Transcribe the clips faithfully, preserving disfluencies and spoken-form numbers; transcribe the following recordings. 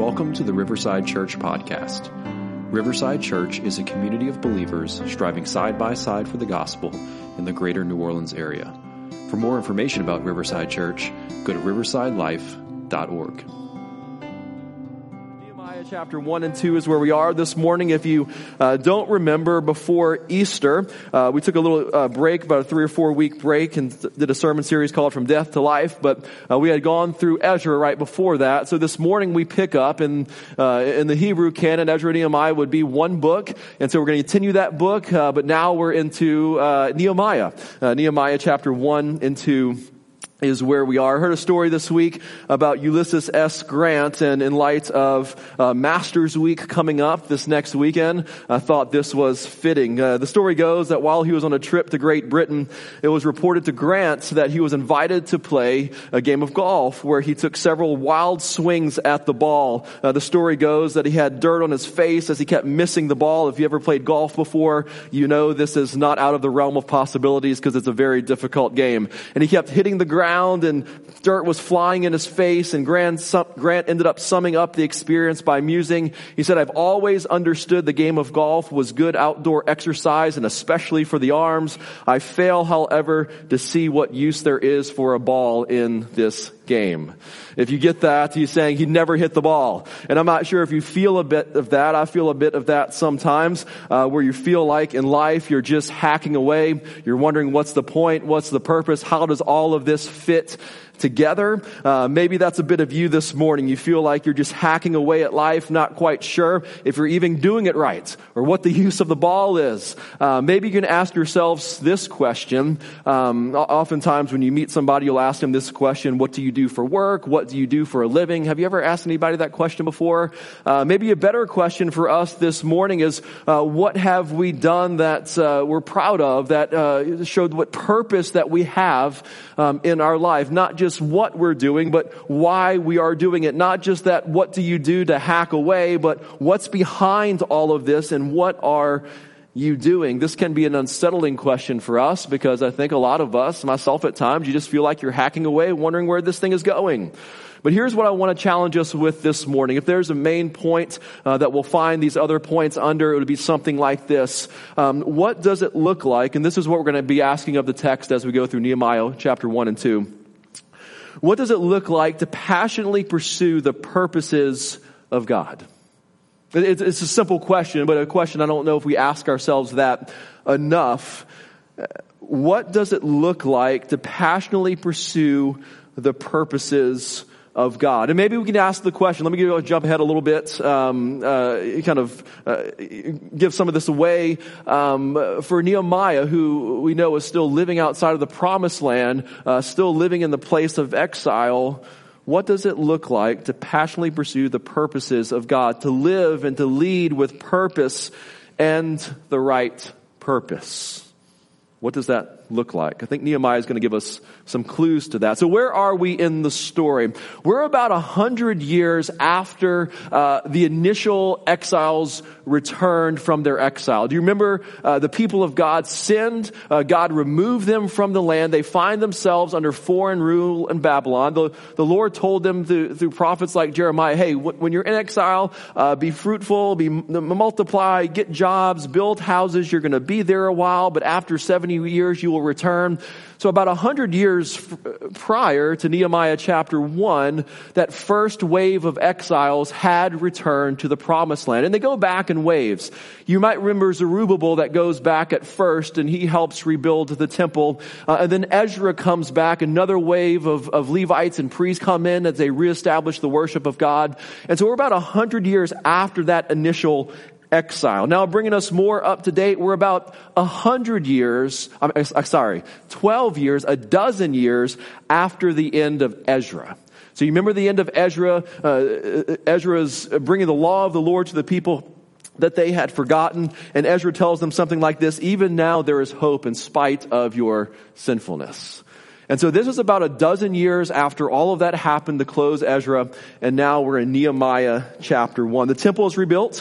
Welcome to the Riverside Church podcast. Riverside Church is a community of believers striving side by side for the gospel in the greater New Orleans area. For more information about Riverside Church, go to riverside life dot org. Chapter one and two is where we are this morning. If you uh, don't remember, before Easter, uh, we took a little uh, break, about a three or four week break, and th- did a sermon series called From Death to Life. But uh, we had gone through Ezra right before that. So this morning we pick up in uh, in the Hebrew canon. Ezra and Nehemiah would be one book, and so we're going to continue that book. Uh, but now we're into uh, Nehemiah, uh, Nehemiah chapter one and two. Is where we are. I heard a story this week about Ulysses S. Grant, and in light of uh, Masters Week coming up this next weekend, I thought this was fitting. Uh, the story goes that while he was on a trip to Great Britain, it was reported to Grant that he was invited to play a game of golf where he took several wild swings at the ball. Uh, the story goes that he had dirt on his face as he kept missing the ball. If you ever played golf before, you know this is not out of the realm of possibilities because it's a very difficult game. And he kept hitting the ground, and dirt was flying in his face, and Grant, Grant ended up summing up the experience by musing. He said, "I've always understood the game of golf was good outdoor exercise, and especially for the arms. I fail, however, to see what use there is for a ball in this game." If you get that, he's saying he never hit the ball. And I'm not sure if you feel a bit of that. I feel a bit of that sometimes, uh, where you feel like in life you're just hacking away. You're wondering what's the point, what's the purpose, how does all of this fit together? Uh, maybe that's a bit of you this morning. You feel like you're just hacking away at life, not quite sure if you're even doing it right or what the use of the ball is. Uh, maybe you can ask yourselves this question. Um, oftentimes when you meet somebody, you'll ask them this question: what do you do for work? What do you do for a living? Have you ever asked anybody that question before? Uh, maybe a better question for us this morning is, uh, what have we done that uh, we're proud of, that uh, showed what purpose that we have um, in our life? Not just what we're doing, but why we are doing it. Not just that, what do you do to hack away, but what's behind all of this and what are you doing? This can be an unsettling question for us because I think a lot of us, myself at times, you just feel like you're hacking away, wondering where this thing is going. But here's what I want to challenge us with this morning. If there's a main point uh, that we'll find these other points under, it would be something like this. Um, what does it look like? And this is what we're going to be asking of the text as we go through Nehemiah chapter one and two. What does it look like to passionately pursue the purposes of God? It's a simple question, but a question I don't know if we ask ourselves that enough. What does it look like to passionately pursue the purposes of God? And maybe we can ask the question. Let me give you a jump ahead a little bit, um, uh, kind of uh, give some of this away. Um, for Nehemiah, who we know is still living outside of the promised land, uh, still living in the place of exile, what does it look like to passionately pursue the purposes of God, to live and to lead with purpose and the right purpose? What does that look like? I think Nehemiah is going to give us some clues to that. So where are we in the story? We're about a hundred years after uh, the initial exiles returned from their exile. Do you remember uh, the people of God sinned? Uh, God removed them from the land. They find themselves under foreign rule in Babylon. The, the Lord told them through, through prophets like Jeremiah, hey, w- when you're in exile, uh, be fruitful, be multiply, get jobs, build houses. You're going to be there a while, but after seventy years you will return. So about a hundred years f- prior to Nehemiah chapter one, that first wave of exiles had returned to the promised land. And they go back in waves. You might remember Zerubbabel that goes back at first, and he helps rebuild the temple. Uh, and then Ezra comes back. Another wave of, of Levites and priests come in as they reestablish the worship of God. And so we're about a hundred years after that initial exile. Now, bringing us more up to date, we're about a hundred years, I'm, I'm sorry, twelve years, a dozen years after the end of Ezra. So you remember the end of Ezra, uh, Ezra's bringing the law of the Lord to the people that they had forgotten. And Ezra tells them something like this: even now there is hope in spite of your sinfulness. And so this is about a dozen years after all of that happened to close Ezra. And now we're in Nehemiah chapter one. The temple is rebuilt.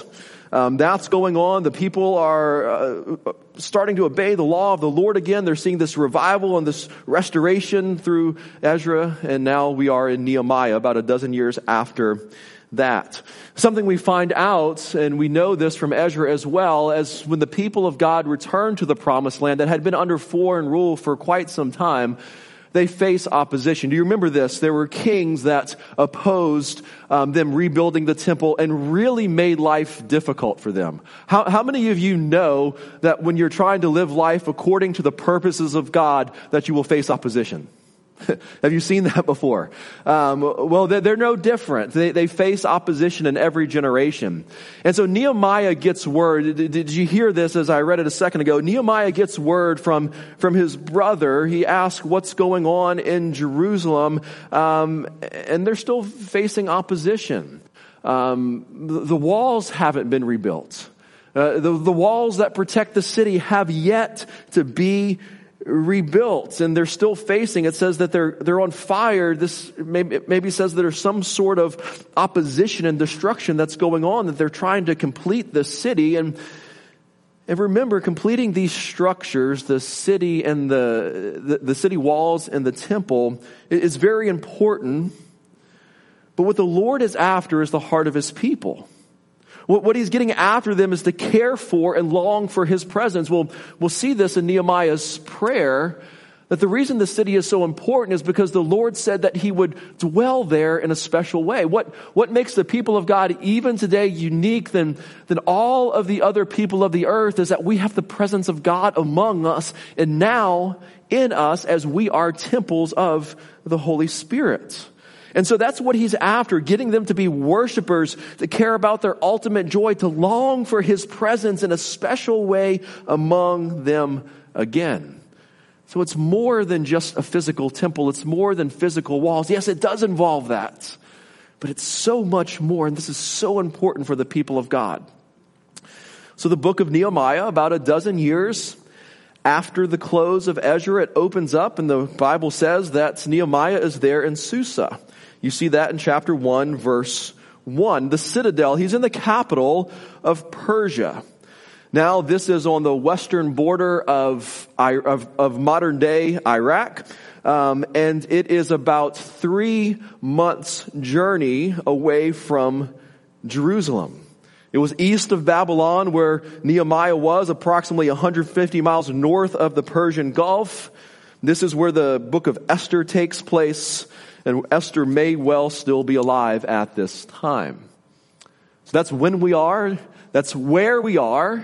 Um, that's going on. The people are uh, starting to obey the law of the Lord again. They're seeing this revival and this restoration through Ezra. And now we are in Nehemiah, about a dozen years after that. Something we find out, and we know this from Ezra as well, as when the people of God returned to the promised land that had been under foreign rule for quite some time, they face opposition. Do you remember this? There were kings that opposed um, them rebuilding the temple and really made life difficult for them. How, how many of you know that when you're trying to live life according to the purposes of God, that you will face opposition? Have you seen that before? Um, well, they're, they're no different. They, they face opposition in every generation. And so Nehemiah gets word. Did, did you hear this as I read it a second ago? Nehemiah gets word from, from his brother. He asks what's going on in Jerusalem. Um, and they're still facing opposition. Um, the, the walls haven't been rebuilt. Uh, the, the walls that protect the city have yet to be rebuilt, and they're still facing, it says that they're they're on fire. This maybe maybe says that there's some sort of opposition and destruction that's going on, that they're trying to complete the city. And and remember, completing these structures, the city and the the, the city walls and the temple, is very important. But what the Lord is after is the heart of his people. What he's getting after them is to care for and long for his presence. We'll, we'll see this in Nehemiah's prayer, that the reason the city is so important is because the Lord said that he would dwell there in a special way. What, what makes the people of God even today unique than, than all of the other people of the earth is that we have the presence of God among us and now in us as we are temples of the Holy Spirit. And so that's what he's after, getting them to be worshipers, to care about their ultimate joy, to long for his presence in a special way among them again. So it's more than just a physical temple. It's more than physical walls. Yes, it does involve that. But it's so much more, and this is so important for the people of God. So the book of Nehemiah, about a dozen years after the close of Ezra, it opens up, and the Bible says that Nehemiah is there in Susa. You see that in chapter one, verse one. The citadel, he's in the capital of Persia. Now, this is on the western border of, of, of modern day Iraq. Um, and it is about three months' journey away from Jerusalem. It was east of Babylon, where Nehemiah was, approximately one hundred fifty miles north of the Persian Gulf. This is where the book of Esther takes place. And Esther may well still be alive at this time. So that's when we are. That's where we are.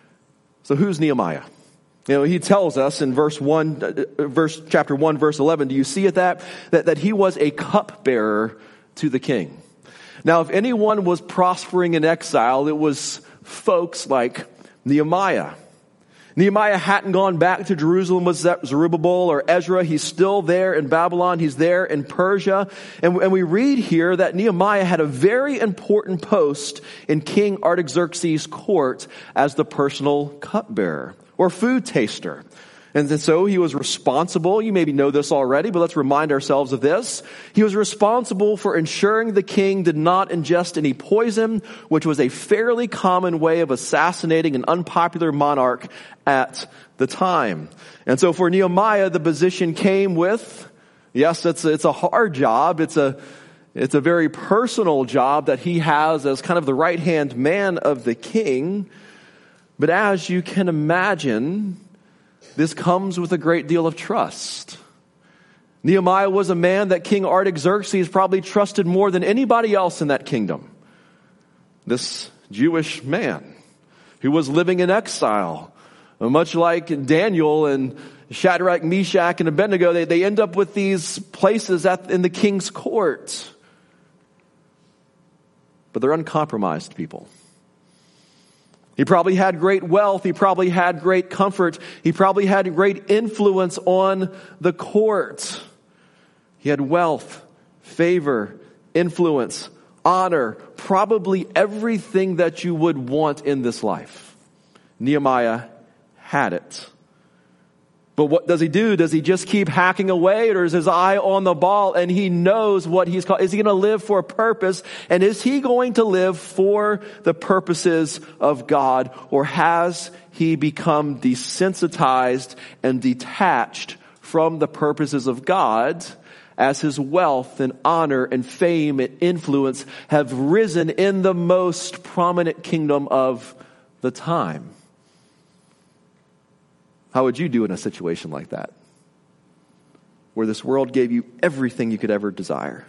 So who's Nehemiah? You know, he tells us in verse one, uh, verse chapter one, verse eleven. Do you see it that that that he was a cupbearer to the king? Now, if anyone was prospering in exile, it was folks like Nehemiah. Nehemiah hadn't gone back to Jerusalem with Zerubbabel or Ezra. He's still there in Babylon. He's there in Persia. And, and we read here that Nehemiah had a very important post in King Artaxerxes' court as the personal cupbearer or food taster. And so he was responsible. You maybe know this already, but let's remind ourselves of this. He was responsible for ensuring the king did not ingest any poison, which was a fairly common way of assassinating an unpopular monarch at the time. And so for Nehemiah, the position came with, yes, it's, it's a hard job. It's a, it's a very personal job that he has as kind of the right-hand man of the king. But as you can imagine, this comes with a great deal of trust. Nehemiah was a man that King Artaxerxes probably trusted more than anybody else in that kingdom. This Jewish man who was living in exile, much like Daniel and Shadrach, Meshach, and Abednego, they, they end up with these places at, in the king's court. But they're uncompromised people. He probably had great wealth. He probably had great comfort. He probably had great influence on the court. He had wealth, favor, influence, honor, probably everything that you would want in this life. Nehemiah had it. But what does he do? Does he just keep hacking away, or is his eye on the ball and he knows what he's called? Is he going to live for a purpose? And is he going to live for the purposes of God? Or has he become desensitized and detached from the purposes of God as his wealth and honor and fame and influence have risen in the most prominent kingdom of the time? How would you do in a situation like that, where this world gave you everything you could ever desire?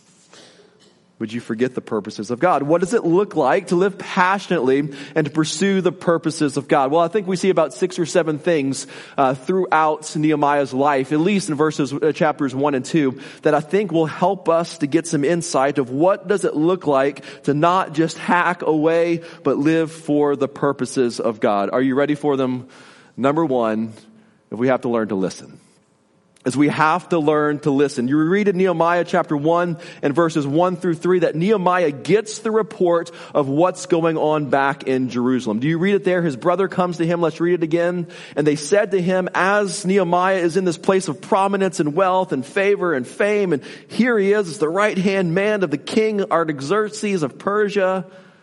Would you forget the purposes of God? What does it look like to live passionately and to pursue the purposes of God? Well, I think we see about six or seven things uh, throughout Nehemiah's life, at least in verses uh, chapters one and two, that I think will help us to get some insight of what does it look like to not just hack away, but live for the purposes of God. Are you ready for them? Number one, if we have to learn to listen. As we have to learn to listen. You read in Nehemiah chapter one and verses one through three that Nehemiah gets the report of what's going on back in Jerusalem. Do you read it there? His brother comes to him. Let's read it again. And they said to him, as Nehemiah is in this place of prominence and wealth and favor and fame, and here he is as the right-hand man of the king Artaxerxes of Persia.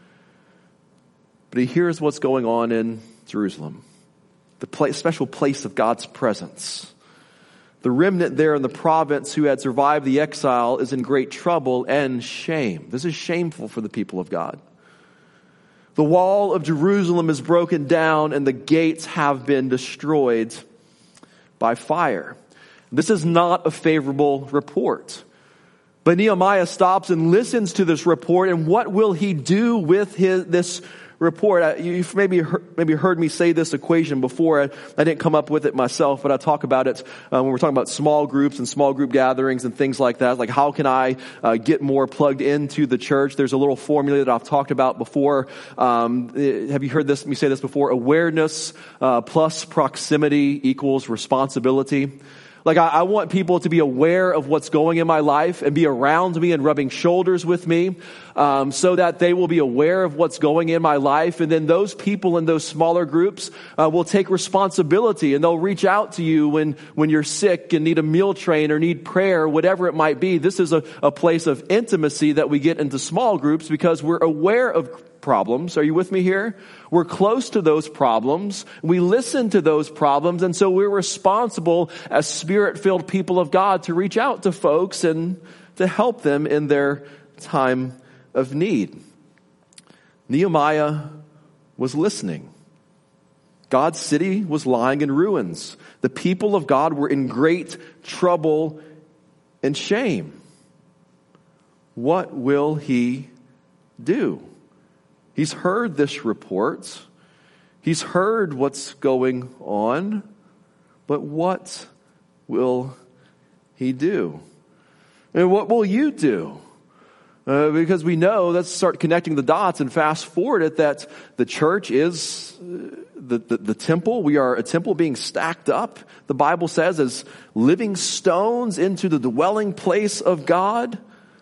But he hears what's going on in Jerusalem. The place, special place of God's presence. The remnant there in the province who had survived the exile is in great trouble and shame. This is shameful for the people of God. The wall of Jerusalem is broken down and the gates have been destroyed by fire. This is not a favorable report. But Nehemiah stops and listens to this report, and what will he do with his, this report? You've maybe heard, maybe heard me say this equation before. I, I didn't come up with it myself, but I talk about it uh, when we're talking about small groups and small group gatherings and things like that. Like, how can I uh, get more plugged into the church? There's a little formula that I've talked about before. Um, have you heard this? Me say this before? Awareness uh, plus proximity equals responsibility. Like, I, I want people to be aware of what's going in my life and be around me and rubbing shoulders with me, um, so that they will be aware of what's going in my life. And then those people in those smaller groups uh, will take responsibility, and they'll reach out to you when, when you're sick and need a meal train or need prayer, whatever it might be. This is a, a place of intimacy that we get into small groups because we're aware of problems. Are you with me here? We're close to those problems. We listen to those problems. And so we're responsible as spirit-filled people of God to reach out to folks and to help them in their time of need. Nehemiah was listening. God's city was lying in ruins. The people of God were in great trouble and shame. What will he do? He's heard this report. He's heard what's going on. But what will he do? And what will you do? Uh, because we know, let's start connecting the dots and fast forward it, that the church is the, the, the temple. We are a temple being stacked up, the Bible says, as living stones into the dwelling place of God.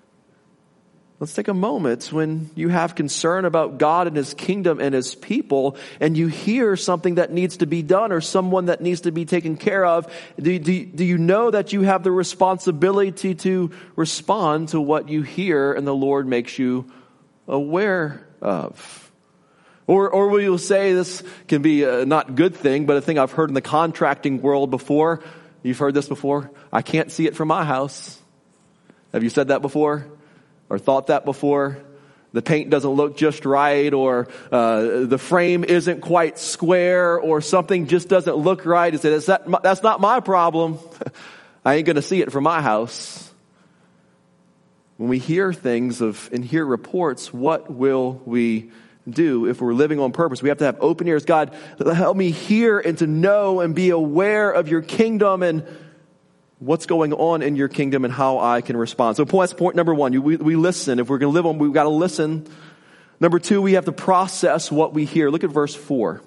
Let's take a moment when you have concern about God and His kingdom and His people, and you hear something that needs to be done or someone that needs to be taken care of. Do, do, do you know that you have the responsibility to respond to what you hear and the Lord makes you aware of? Or, or will you say, this can be a not good thing, but a thing I've heard in the contracting world before. You've heard this before? I can't see it from my house. Have you said that before? Or thought that before? The paint doesn't look just right, or uh, the frame isn't quite square, or something just doesn't look right. You say, that's, that, that's not my problem. I ain't going to see it from my house. When we hear things of and hear reports, what will we do if we're living on purpose? We have to have open ears. God, help me hear and to know and be aware of your kingdom and what's going on in your kingdom and how I can respond. So that's point number one. We, we listen. If we're going to live on, we've got to listen. Number two, we have to process what we hear. Look at verse four.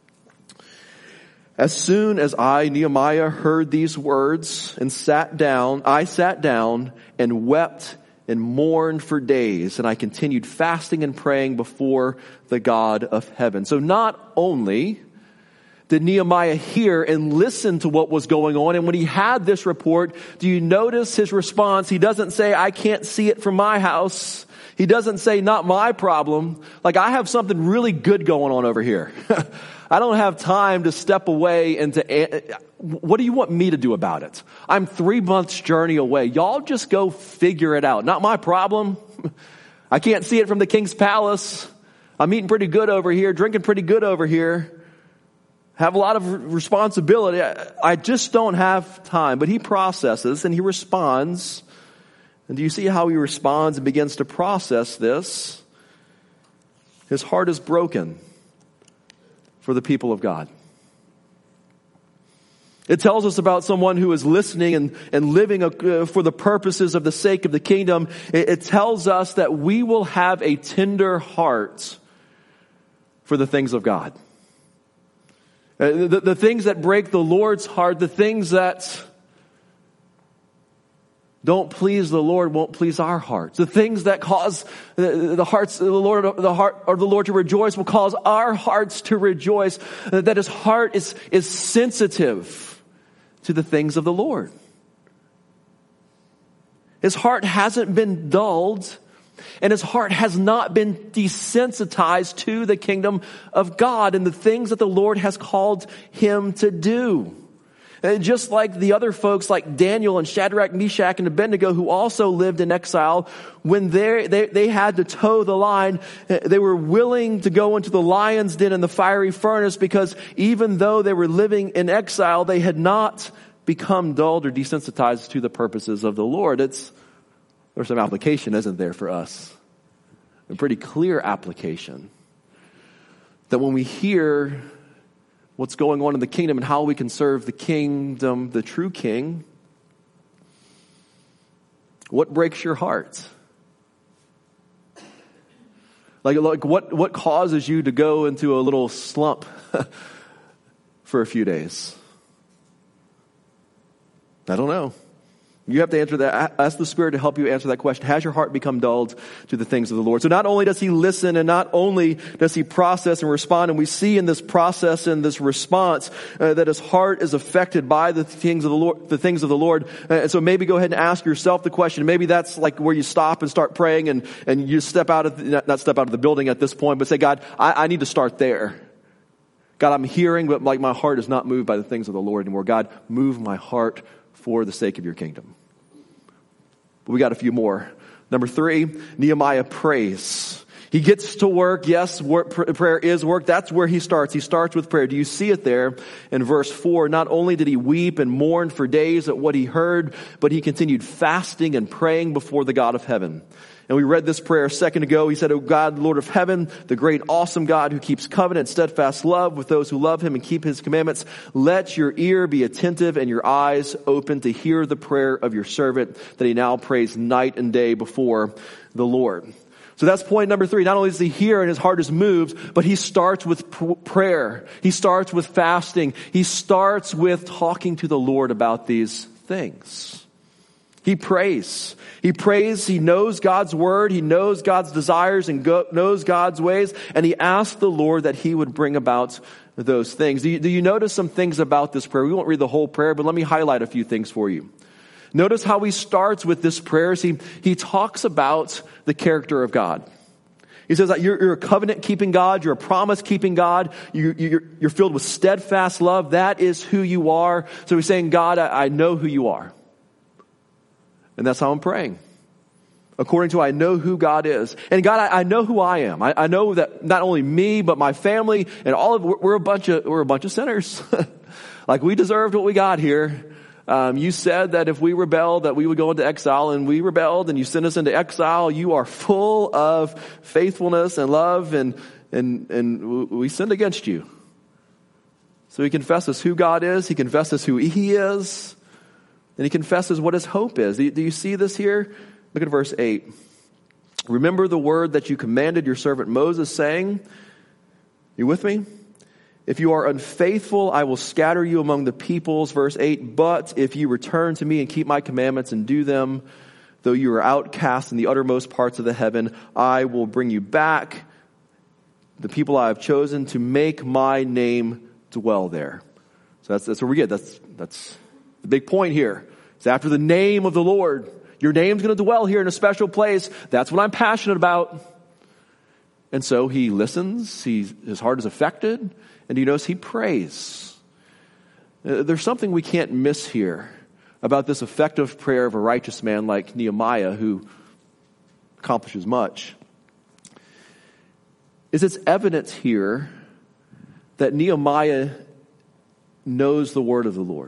As soon as I, Nehemiah, heard these words and sat down, I sat down and wept and mourned for days. And I continued fasting and praying before the God of heaven. So not only did Nehemiah hear and listen to what was going on? And when he had this report, do you notice his response? He doesn't say, I can't see it from my house. He doesn't say, not my problem. Like, I have something really good going on over here. I don't have time to step away and to, what do you want me to do about it? I'm three months journey away. Y'all just go figure it out. Not my problem. I can't see it from the king's palace. I'm eating pretty good over here, drinking pretty good over here. Have a lot of responsibility. I just don't have time. But he processes and he responds. And do you see how he responds and begins to process this? His heart is broken for the people of God. It tells us about someone who is listening and, and living uh, for the purposes of the sake of the kingdom. It, it tells us that we will have a tender heart for the things of God. Uh, the, the things that break the Lord's heart, the things that don't please the Lord won't please our hearts. The things that cause the, the hearts of the Lord, the heart of the Lord to rejoice will cause our hearts to rejoice. Uh, that his heart is, is sensitive to the things of the Lord. His heart hasn't been dulled. And his heart has not been desensitized to the kingdom of God and the things that the Lord has called him to do. And just like the other folks like Daniel and Shadrach, Meshach, and Abednego who also lived in exile, when they they had to toe the line, they were willing to go into the lion's den and the fiery furnace because even though they were living in exile, they had not become dulled or desensitized to the purposes of the Lord. It's There's some application, isn't there, for us? A pretty clear application. That when we hear what's going on in the kingdom and how we can serve the kingdom, the true king, what breaks your heart? Like, like what, what causes you to go into a little slump for a few days? I don't know. You have to answer that. Ask the Spirit to help you answer that question. Has your heart become dulled to the things of the Lord? So not only does he listen and not only does he process and respond, and we see in this process and this response uh, that his heart is affected by the things of the Lord, the things of the Lord. Uh, and so maybe go ahead and ask yourself the question. Maybe that's like where you stop and start praying and, and you step out of, the, not step out of the building at this point, but say, God, I, I need to start there. God, I'm hearing, but like my heart is not moved by the things of the Lord anymore. God, move my heart for the sake of your kingdom. But we got a few more. Number three, Nehemiah prays. He gets to work. Yes, work, prayer is work. That's where he starts. He starts with prayer. Do you see it there in verse four? Not only did he weep and mourn for days at what he heard, but he continued fasting and praying before the God of heaven. And we read this prayer a second ago. He said, "O God, Lord of heaven, the great, awesome God who keeps covenant, steadfast love with those who love him and keep his commandments, let your ear be attentive and your eyes open to hear the prayer of your servant that he now prays night and day before the Lord." So that's point number three. Not only does he hear and his heart is moved, but he starts with prayer. He starts with fasting. He starts with talking to the Lord about these things. He prays. He prays. He knows God's word. He knows God's desires and go, knows God's ways. And he asks the Lord that he would bring about those things. Do you, do you notice some things about this prayer? We won't read the whole prayer, but let me highlight a few things for you. Notice how he starts with this prayer. He, he talks about the character of God. He says that you're, you're a covenant-keeping God. You're a promise-keeping God. You, you're, you're filled with steadfast love. That is who you are. So he's saying, God, I, I know who you are. And that's how I'm praying. According to I know who God is. And God, I, I know who I am. I, I know that not only me, but my family and all of, we're, we're a bunch of, we're a bunch of sinners. Like we deserved what we got here. Um, you said that if we rebelled, that we would go into exile, and we rebelled, and you sent us into exile. You are full of faithfulness and love, and and and we sinned against you. So he confesses who God is. He confesses who he is. And he confesses what his hope is. Do you, do you see this here? Look at verse eight. Remember the word that you commanded your servant Moses, saying, you with me? If you are unfaithful, I will scatter you among the peoples. Verse eight, but if you return to me and keep my commandments and do them, though you are outcast in the uttermost parts of the heaven, I will bring you back, the people I have chosen, to make my name dwell there. So that's, that's where we get. That's, that's the big point here. It's after the name of the Lord. Your name's going to dwell here in a special place. That's what I'm passionate about. And so he listens. He, his heart is affected. And you notice he prays. Uh, there's something we can't miss here about this effective prayer of a righteous man like Nehemiah, who accomplishes much. Is it's evidence here that Nehemiah knows the word of the Lord.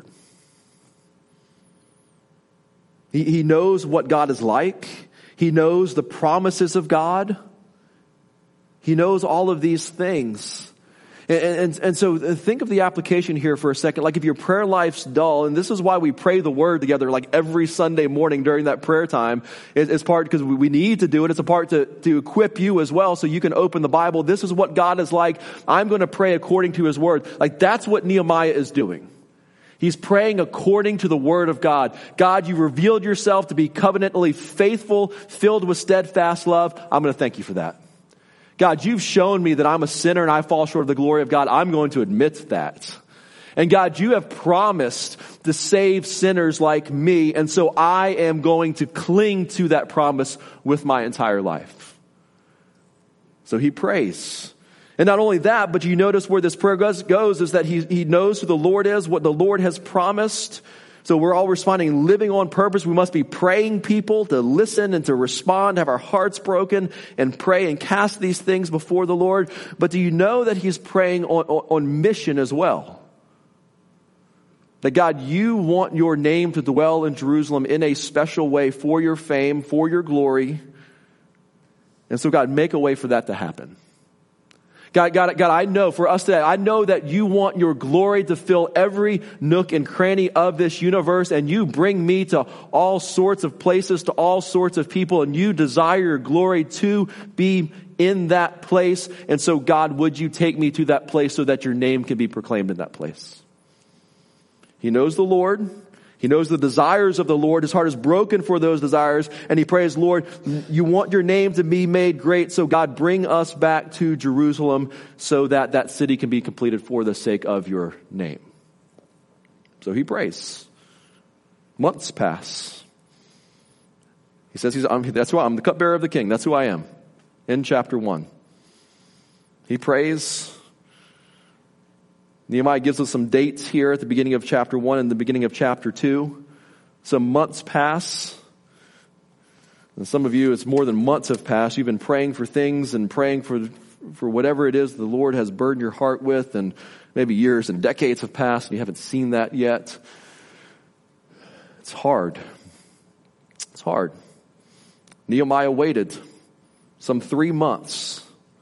He, he knows what God is like. He knows the promises of God. He knows all of these things. And, and, and so think of the application here for a second. Like if your prayer life's dull, and this is why we pray the word together like every Sunday morning during that prayer time. It's part because we need to do it. It's a part to, to equip you as well so you can open the Bible. This is what God is like. I'm going to pray according to his word. Like that's what Nehemiah is doing. He's praying according to the word of God. God, you revealed yourself to be covenantally faithful, filled with steadfast love. I'm going to thank you for that. God, you've shown me that I'm a sinner and I fall short of the glory of God. I'm going to admit that. And God, you have promised to save sinners like me. And so I am going to cling to that promise with my entire life. So he prays. And not only that, but you notice where this prayer goes, goes is that he, he knows who the Lord is, what the Lord has promised. So we're all responding, living on purpose. We must be praying people to listen and to respond, have our hearts broken and pray and cast these things before the Lord. But do you know that he's praying on, on, on mission as well? That God, you want your name to dwell in Jerusalem in a special way for your fame, for your glory. And so God, make a way for that to happen. God, God, God, I know for us today, I know that you want your glory to fill every nook and cranny of this universe, and you bring me to all sorts of places, to all sorts of people, and you desire your glory to be in that place. And so, God, would you take me to that place so that your name can be proclaimed in that place? He knows the Lord. He knows the desires of the Lord. His heart is broken for those desires. And he prays, Lord, you want your name to be made great. So God, bring us back to Jerusalem so that that city can be completed for the sake of your name. So he prays. Months pass. He says, he's, I'm, that's who I'm the cupbearer of the king. That's who I am. In chapter one. He prays. Nehemiah gives us some dates here at the beginning of chapter one and the beginning of chapter two. Some months pass. And some of you, it's more than months have passed. You've been praying for things and praying for, for whatever it is the Lord has burdened your heart with, and maybe years and decades have passed and you haven't seen that yet. It's hard. It's hard. Nehemiah waited some three months.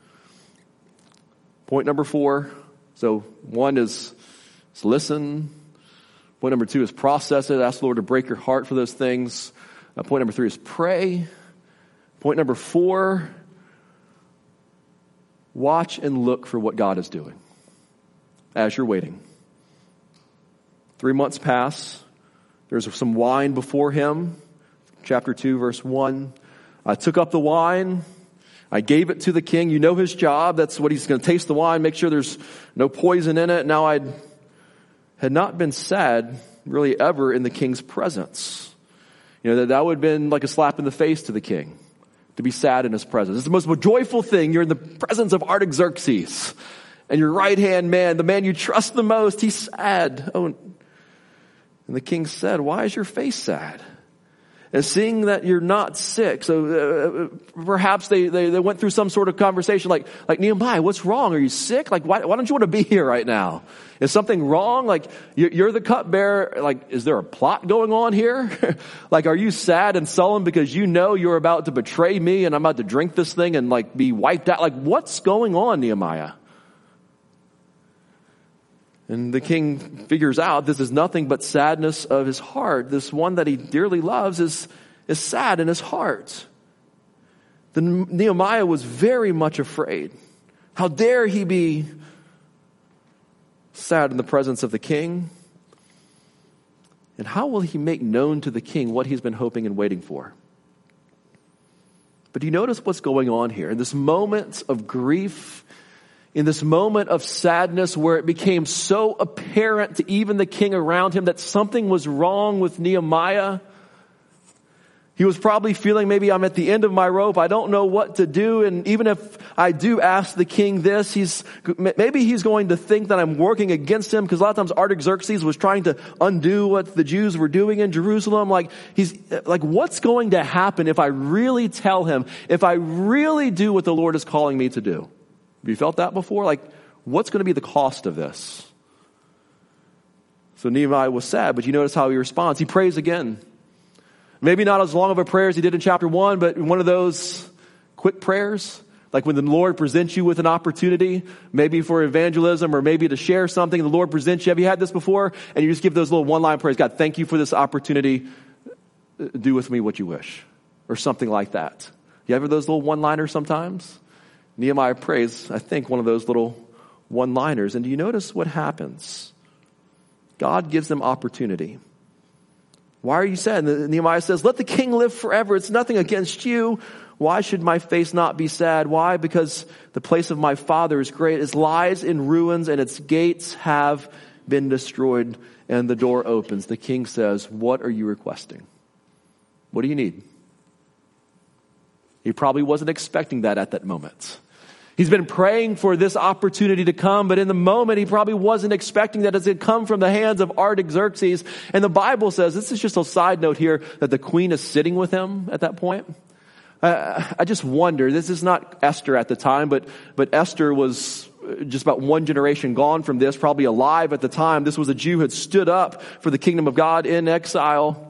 Point number four. So one is, is listen. Point number two is process it. Ask the Lord to break your heart for those things. Uh, point number three is pray. Point number four, watch and look for what God is doing as you're waiting. Three months pass. There's some wine before him. Chapter two, verse one. I took up the wine. I gave it to the king. You know his job. That's what he's going to taste the wine, make sure there's no poison in it. Now I had not been sad really ever in the king's presence. You know, that, that would have been like a slap in the face to the king to be sad in his presence. It's the most joyful thing. You're in the presence of Artaxerxes and your right-hand man, the man you trust the most, he's sad. Oh, and the king said, why is your face sad? And seeing that you're not sick, so uh, perhaps they, they, they went through some sort of conversation like, like Nehemiah, what's wrong? Are you sick? Like, why, why don't you want to be here right now? Is something wrong? Like, you're, you're the cupbearer. Like, is there a plot going on here? Like, are you sad and sullen because you know you're about to betray me and I'm about to drink this thing and like be wiped out? Like, what's going on, Nehemiah? And the king figures out this is nothing but sadness of his heart. This one that he dearly loves is, is sad in his heart. The Nehemiah was very much afraid. How dare he be sad in the presence of the king? And how will he make known to the king what he's been hoping and waiting for? But do you notice what's going on here? In this moment of grief, in this moment of sadness where it became so apparent to even the king around him that something was wrong with Nehemiah. He was probably feeling, maybe I'm at the end of my rope. I don't know what to do. And even if I do ask the king this, he's, maybe he's going to think that I'm working against him, because a lot of times Artaxerxes was trying to undo what the Jews were doing in Jerusalem. Like, he's like, what's going to happen if I really tell him, if I really do what the Lord is calling me to do? Have you felt that before? Like, what's going to be the cost of this? So Nehemiah was sad, but you notice how he responds. He prays again. Maybe not as long of a prayer as he did in chapter one, but one of those quick prayers, like when the Lord presents you with an opportunity, maybe for evangelism or maybe to share something, the Lord presents you. Have you had this before? And you just give those little one-line prayers. God, thank you for this opportunity. Do with me what you wish. Or something like that. You ever those little one-liners sometimes? Nehemiah prays, I think, one of those little one-liners. And do you notice what happens? God gives them opportunity. Why are you sad? And Nehemiah says, let the king live forever. It's nothing against you. Why should my face not be sad? Why? Because the place of my father is great. It lies in ruins and its gates have been destroyed. And the door opens. The king says, what are you requesting? What do you need? He probably wasn't expecting that at that moment. He's been praying for this opportunity to come, but in the moment, he probably wasn't expecting that as it come from the hands of Artaxerxes. And the Bible says, this is just a side note here, that the queen is sitting with him at that point. Uh, I just wonder, this is not Esther at the time, but, but Esther was just about one generation gone from this, probably alive at the time. This was a Jew who had stood up for the kingdom of God in exile.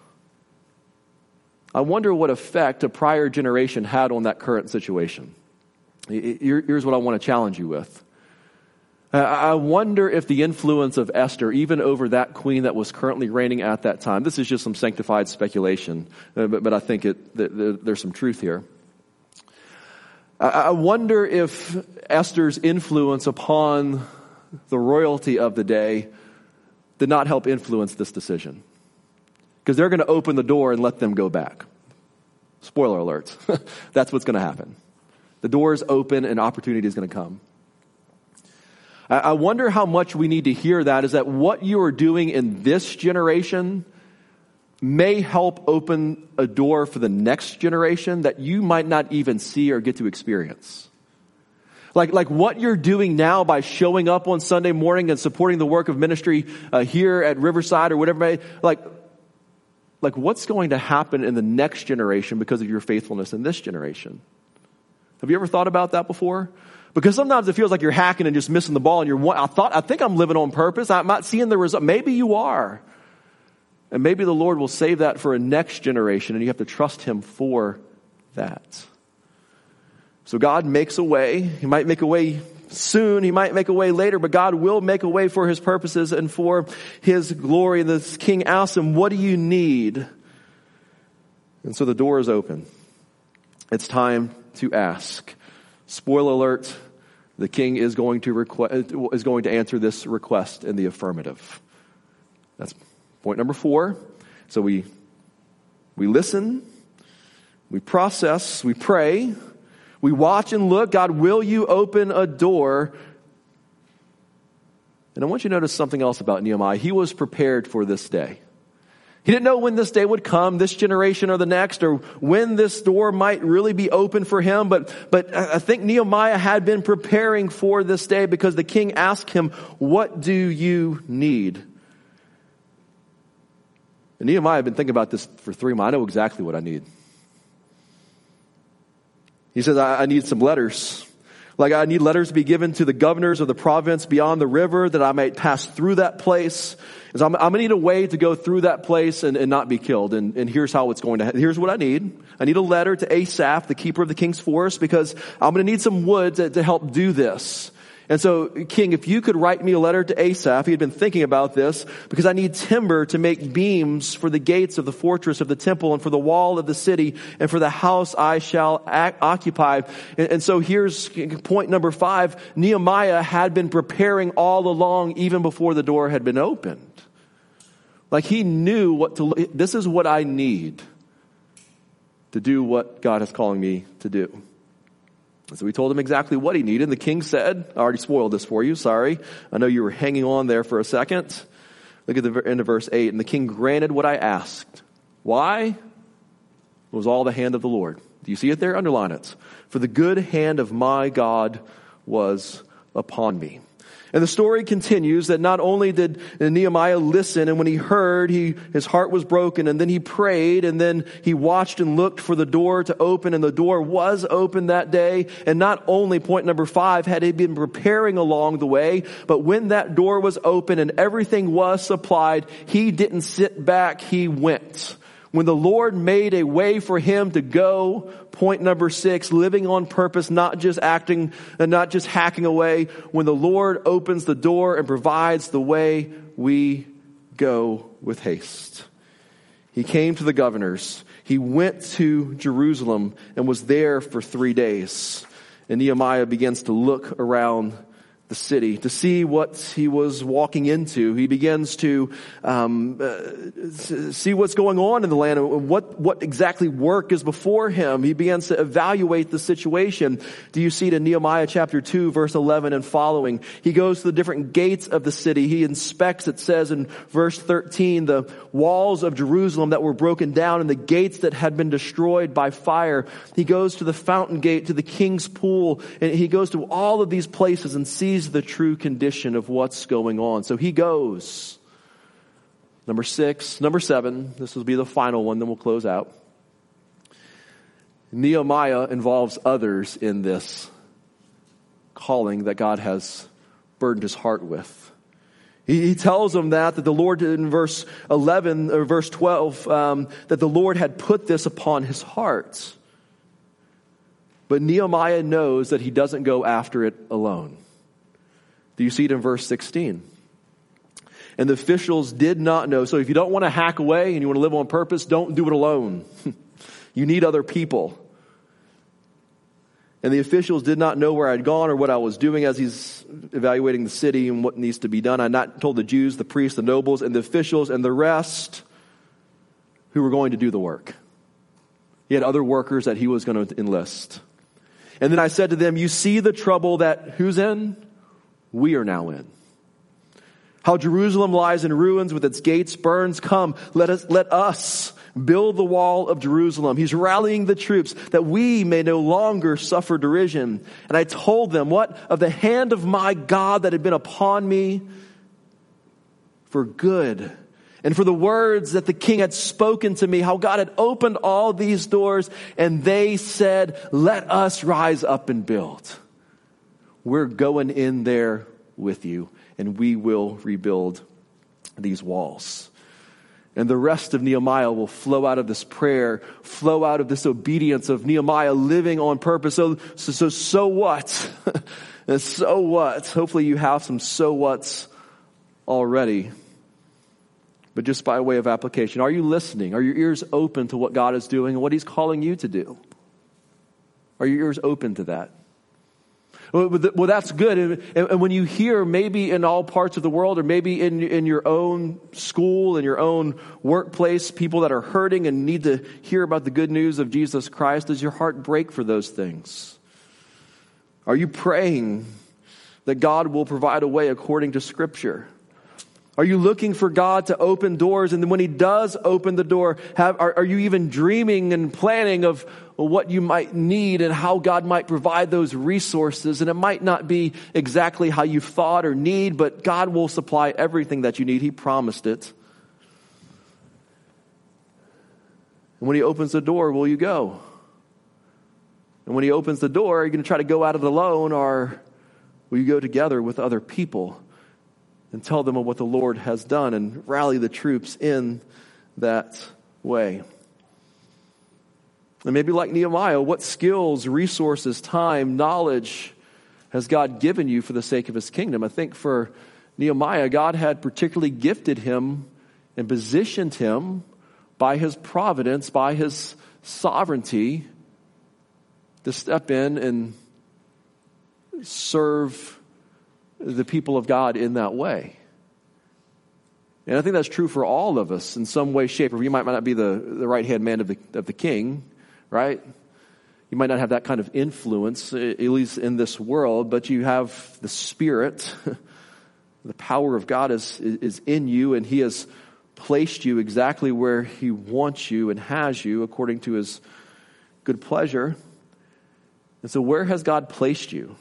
I wonder what effect a prior generation had on that current situation. Here's what I want to challenge you with. I wonder if the influence of Esther, even over that queen that was currently reigning at that time, this is just some sanctified speculation, but, but I think it, there's some truth here. I wonder if Esther's influence upon the royalty of the day did not help influence this decision. Because they're going to open the door and let them go back. Spoiler alert. That's what's going to happen. The door is open and opportunity is going to come. I wonder how much we need to hear that, is that what you are doing in this generation may help open a door for the next generation that you might not even see or get to experience. Like, like what you're doing now by showing up on Sunday morning and supporting the work of ministry uh, here at Riverside or whatever, like, like what's going to happen in the next generation because of your faithfulness in this generation? Have you ever thought about that before? Because sometimes it feels like you're hacking and just missing the ball and you're, I thought, I think I'm living on purpose. I'm not seeing the result. Maybe you are. And maybe the Lord will save that for a next generation and you have to trust him for that. So God makes a way. He might make a way soon. He might make a way later, but God will make a way for his purposes and for his glory. And the king asks him, what do you need? And so the door is open. It's time to ask. Spoiler alert, the king is going to request, is going to answer this request in the affirmative. That's point number four. So we, we listen, we process, we pray, we watch and look. God, will you open a door? And I want you to notice something else about Nehemiah. He was prepared for this day. He didn't know when this day would come, this generation or the next, or when this door might really be open for him. But, but I think Nehemiah had been preparing for this day because the king asked him, what do you need? And Nehemiah had been thinking about this for three months. I know exactly what I need. He says, I, I need some letters. Like I need letters to be given to the governors of the province beyond the river that I might pass through that place. So I'm, I'm going to need a way to go through that place and, and not be killed. And, and here's how it's going to happen. Here's what I need. I need a letter to Asaph, the keeper of the king's forest, because I'm going to need some wood to, to help do this. And so, King, if you could write me a letter to Asaph, he had been thinking about this, because I need timber to make beams for the gates of the fortress of the temple and for the wall of the city and for the house I shall ac- occupy. And, and so here's point number five. Nehemiah had been preparing all along, even before the door had been opened. Like he knew what to, this is what I need to do what God is calling me to do. So we told him exactly what he needed. And the king said, I already spoiled this for you, sorry. I know you were hanging on there for a second. Look at the end of verse eight. And the king granted what I asked. Why? It was all the hand of the Lord. Do you see it there? Underline it. For the good hand of my God was upon me. And the story continues that not only did Nehemiah listen, and when he heard, he, his heart was broken, and then he prayed, and then he watched and looked for the door to open, and the door was open that day. And not only, point number five, had he been preparing along the way, but when that door was open and everything was supplied, he didn't sit back, he went. When the Lord made a way for him to go, point number six, living on purpose, not just acting and not just hacking away. When the Lord opens the door and provides the way, we go with haste. He came to the governors. He went to Jerusalem and was there for three days. And Nehemiah begins to look around the city to see what he was walking into. He begins to um, uh, see what's going on in the land and what, what exactly work is before him. He begins to evaluate the situation. Do you see it in Nehemiah chapter two, verse eleven and following? He goes to the different gates of the city. He inspects, it says in verse thirteen, the walls of Jerusalem that were broken down and the gates that had been destroyed by fire. He goes to the fountain gate, to the king's pool, and he goes to all of these places and sees the true condition of what's going on. So he goes. Number six, number seven, this will be the final one, then we'll close out. Nehemiah involves others in this calling that God has burdened his heart with. He, he tells them that, that the Lord, in verse eleven, or verse twelve, um, that the Lord had put this upon his heart. But Nehemiah knows that he doesn't go after it alone. Do you see it in verse sixteen? And the officials did not know. So if you don't want to hack away and you want to live on purpose, don't do it alone. You need other people. And the officials did not know where I'd gone or what I was doing as he's evaluating the city and what needs to be done. I not told the Jews, the priests, the nobles, and the officials, and the rest who were going to do the work. He had other workers that he was going to enlist. And then I said to them, you see the trouble that who's in? We are now in. How Jerusalem lies in ruins with its gates burned. Come, let us, let us build the wall of Jerusalem. He's rallying the troops that we may no longer suffer derision. And I told them what? Of the hand of my God that had been upon me for good. And for the words that the king had spoken to me, how God had opened all these doors. And they said, let us rise up and build. We're going in there with you, and we will rebuild these walls. And the rest of Nehemiah will flow out of this prayer, flow out of this obedience of Nehemiah living on purpose. So, so, so, so what? And so what? Hopefully you have some so whats already. But just by way of application, are you listening? Are your ears open to what God is doing and what he's calling you to do? Are your ears open to that? Well, that's good. And when you hear maybe in all parts of the world or maybe in, in your own school, in your own workplace, people that are hurting and need to hear about the good news of Jesus Christ, does your heart break for those things? Are you praying that God will provide a way according to Scripture? Are you looking for God to open doors? And then when he does open the door, have, are, are you even dreaming and planning of what you might need and how God might provide those resources? And it might not be exactly how you thought or need, but God will supply everything that you need. He promised it. And when he opens the door, will you go? And when he opens the door, are you going to try to go at it alone, or will you go together with other people and tell them of what the Lord has done and rally the troops in that way? And maybe like Nehemiah, what skills, resources, time, knowledge has God given you for the sake of his kingdom? I think for Nehemiah, God had particularly gifted him and positioned him by his providence, by his sovereignty, to step in and serve the people of God in that way. And I think that's true for all of us in some way, shape, or you might not be the, the right-hand man of the, of the king, right? You might not have that kind of influence, at least in this world, but you have the Spirit. The power of God is, is in you, and He has placed you exactly where He wants you and has you according to His good pleasure. And so where has God placed you?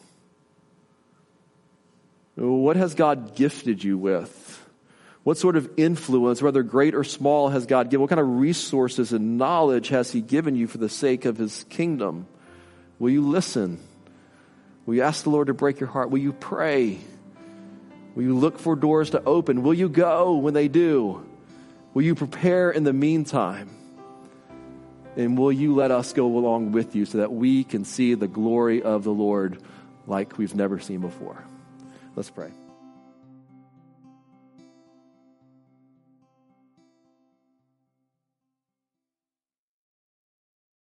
What has God gifted you with? What sort of influence, whether great or small, has God given? What kind of resources and knowledge has He given you for the sake of His kingdom? Will you listen? Will you ask the Lord to break your heart? Will you pray? Will you look for doors to open? Will you go when they do? Will you prepare in the meantime? And will you let us go along with you so that we can see the glory of the Lord like we've never seen before? Let's pray.